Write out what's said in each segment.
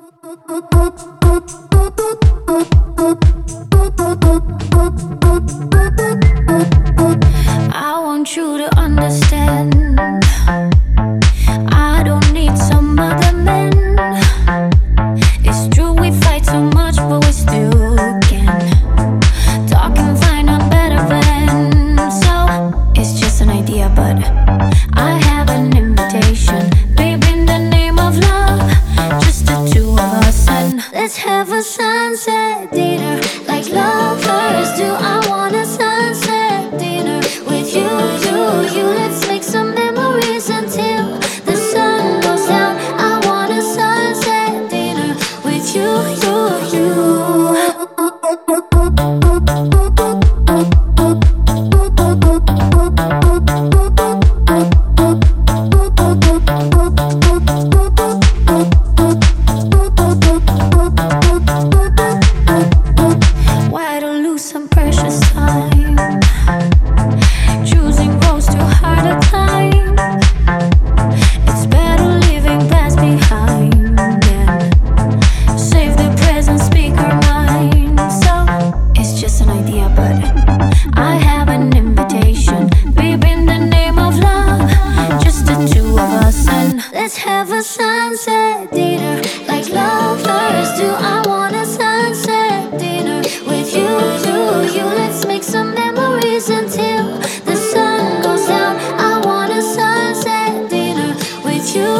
I want you to understand, I don't need some other man. It's true we fight so much, but we still can talk and find a better plan. So it's just an idea, but I have an invitation. Baby, in the name of love, just the two of us, and let's have a sunset dinner like lovers do. I want a sunset dinner with you. Let's make some memories until the sun goes down. I want a sunset dinner with you. Why to lose some precious time, choosing roads too hard to climb? It's better leaving past behind and save the present, speak our mind. So it's just an idea, but I have an invitation. Baby, in the name of love, just the two of us, and let's have a sunset dinner like lovers do. I want a sunset dinner with you. Let's make some memories until the sun goes down. I want a sunset dinner with you.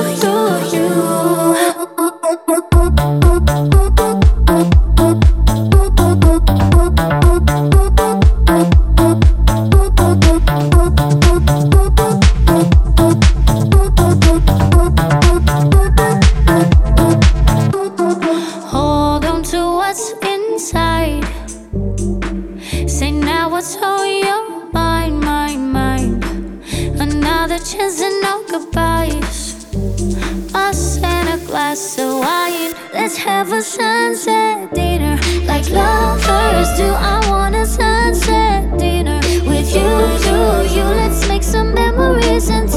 Hold on to what's inside. Say now what's on your mind. Another chance and no goodbyes. Us and a glass of wine. Let's have a sunset dinner like lovers do. I want a sunset dinner with you. Let's make some memories and